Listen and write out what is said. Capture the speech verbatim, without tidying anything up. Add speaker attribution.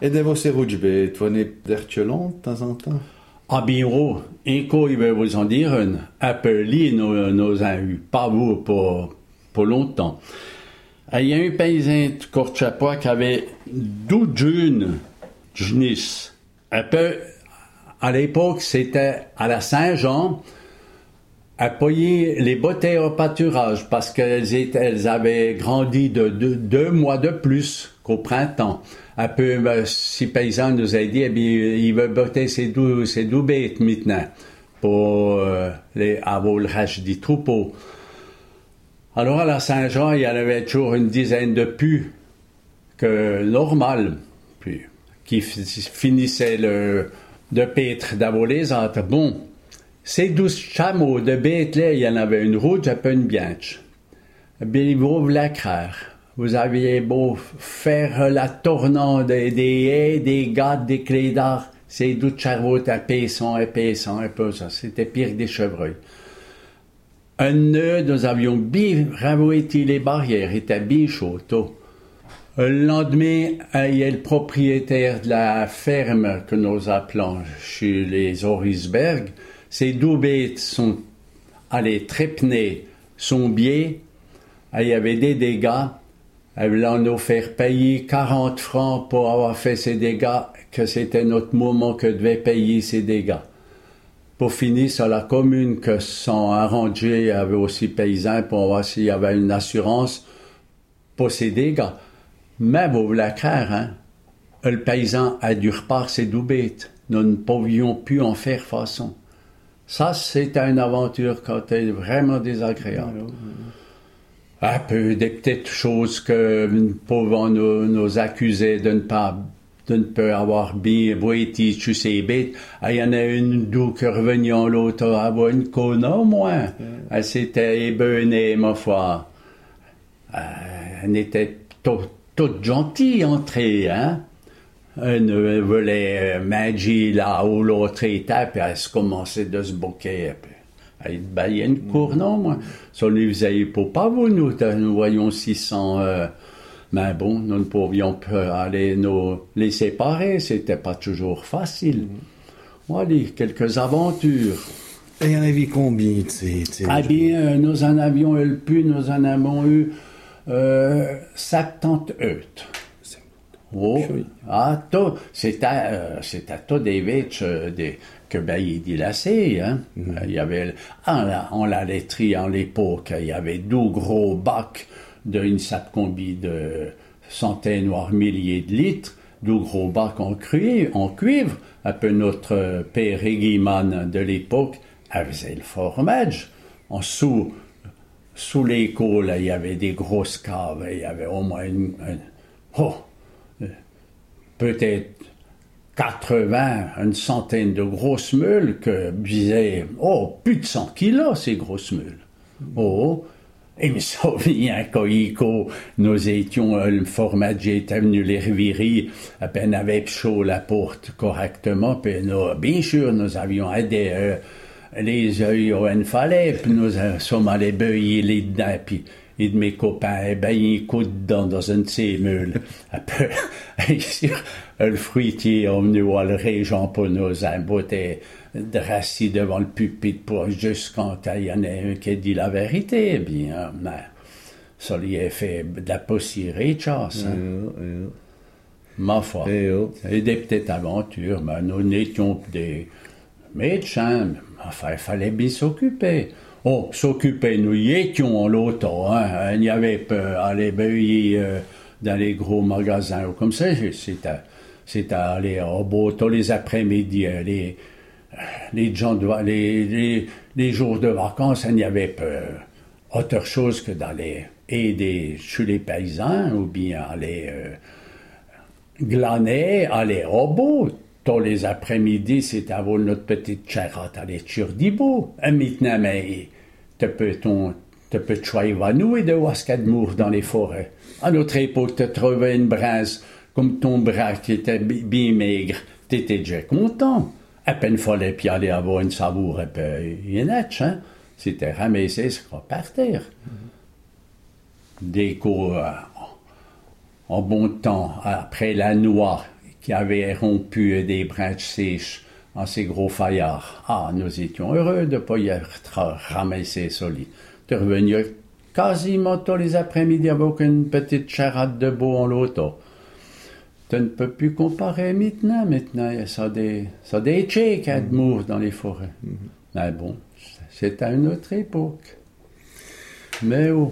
Speaker 1: Et de vos rouges, tu en es d'ertiolon de temps en temps?
Speaker 2: Ah bien, oh, et quoi, il va vous en dire un, un peu li, nos, nos a eu, pas vous, pour, pour longtemps. Il y a un paysan de Courchapois qui avait douze jeunes, jeunisse. Un peu, à l'époque, c'était à la Saint-Jean, à payer les bouteilles au pâturage, parce qu'elles étaient, elles avaient grandi de deux, deux mois de plus qu'au printemps. Un peu, ben, si paysan nous a dit, eh bien, il veut botter ses douze, ses douze bêtes maintenant, pour euh, les, avoir le reste du troupeau. Alors, à la Saint-Jean, il y en avait toujours une dizaine de pus, que normal, puis, qui f- finissaient le, de paître d'avoir les autres. Bon, ces douze chameaux de bêtes là, il y en avait une rouge et une blanche. Eh bien, ils vous la craire. Vous aviez beau faire la tournante des, des haies, des gâtes, des clés d'art, ces douze chevaux épaissants, épaissants, un peu ça. C'était pire que des chevreuils. Un nœud, nous avions bien ravouéti les barrières, il était bien chaud, tôt. Le lendemain, il y a le propriétaire de la ferme que nous appelons chez les Orisberg. Ces deux bêtes sont allées trépener son biais. Il y avait des dégâts. Elle voulait nous faire payer quarante francs pour avoir fait ces dégâts, que c'était notre moment que devait payer ces dégâts. Pour finir, sur la commune que sont arrangés, il y avait aussi paysans pour voir s'il y avait une assurance pour ces dégâts. Mais vous voulez craindre, hein? Le paysan a dû repartir ses deux bêtes. Nous ne pouvions plus en faire façon. Ça, c'était une aventure qui était vraiment désagréable. Un peu des petites choses que nous pouvons nous, nous accuser de ne pas, de ne pas avoir bien boité sur ces bêtes. Il y en a une d'où qui revenait en l'autre à avoir une cône au moins. Elle s'était ébernée, ma foi. Elle était toute, toute gentille entrée, hein. Elle voulait manger là où l'autre était, puis elle se commençait de se boquer. Elle baillait une cour, non, moi. Ça ne faisait pas vous, nous, nous voyons six cents. Euh, mais bon, nous ne pouvions pas aller nous les séparer, c'était pas toujours facile. Voilà, quelques aventures.
Speaker 1: Et il y en avait combien, tu sais?
Speaker 2: Ah bien, nous en avions eu le plus, nous en avons eu euh, soixante œufs. Oh, ah, tout, c'était, euh, c'était tout des vaches euh, des, que ben, il dilacé, hein. Mm-hmm. Il y avait, ah, on l'a laiterie en l'époque, il y avait deux gros bacs d'une sapcombi de centaines, voire milliers de litres, deux gros bacs en cuivre, en cuivre. Un peu notre père Eguiman de l'époque, elle faisait le fromage. En sous, sous les côles, il y avait des grosses caves, il y avait au moins une, une oh, peut-être quatre-vingts, une centaine de grosses meules que disaient, oh, plus de cent kilos, ces grosses meules. Oh, et me souviens quand nous étions, le formager était venu les revirer, à peine avait chaud la porte correctement, puis nous, bien sûr, nous avions aidé euh, les yeux où il fallait, puis nous euh, sommes allés beuiller les dents, puis et de mes copains, eh ben, il coup dedans dans une de ces meules. Après, le fruitier est venu voir le régent pour nous emboîter de rassis devant le pupitre pour juste quand il y en a un qui a dit la vérité. Eh bien, mais, ça lui a fait de la poussière, chasse. Hein. Mm, mm. Ma foi. Et, oh. Et des petites aventures, mais nous n'étions des médecins. Enfin, il fallait bien s'occuper. Oh, s'occuper, nous y étions en l'auto, hein. Il n'y avait pas aller beuiller euh, dans les gros magasins ou comme ça. C'était, c'était aller au beau tous les après-midi, les, les, gens de, les, les, les jours de vacances, il n'y avait pas autre chose que d'aller aider chez les paysans ou bien aller euh, glaner, aller au beau. Tous les après-midi, c'est avoir notre petite charrette à l'éture d'Ibo. Et maintenant, mais, tu peux ton, tu peux te choisir évanoui de voir ce qu'il y a de mour dans les forêts. À notre époque, tu trouvais une brasse comme ton bras qui était bien maigre. Tu étais déjà content. À peine fallait puis aller avoir une savoure et puis une hatch, hein. C'était ramasser ce qu'on partait. Des cours, euh, en bon temps, après la noix, qui avait rompu des branches sèches en ces gros faillards. Ah, nous étions heureux de ne pas y être ramassé solide. De revenir quasiment tous les après-midi avec une petite charade de beau en l'auto. Tu ne peux plus comparer maintenant. Maintenant, il y a ça des, ça des tchèques à de mourir dans les forêts. Mm-hmm. Mais bon, c'était à une autre époque. Mais oh.